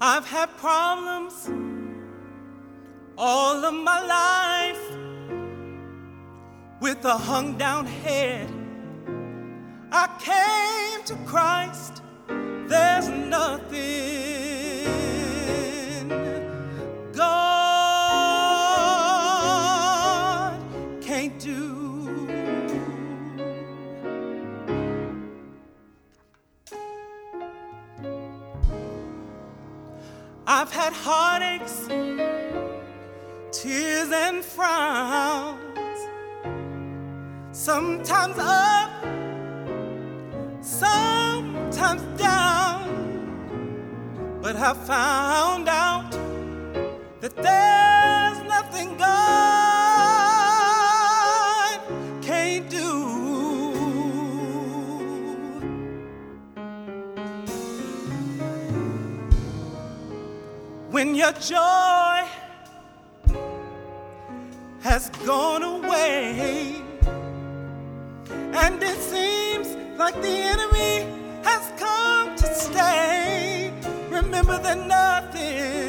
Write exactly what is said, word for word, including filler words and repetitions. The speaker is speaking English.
I've had problems all of my life with a hung down head. I came to Christ, there's nothing God can't do. I've had heartaches, tears and frowns, sometimes up, sometimes down, but I found out that there's nothing God can't do. When your joy has gone away and it seems like the enemy has come to stay, remember that nothing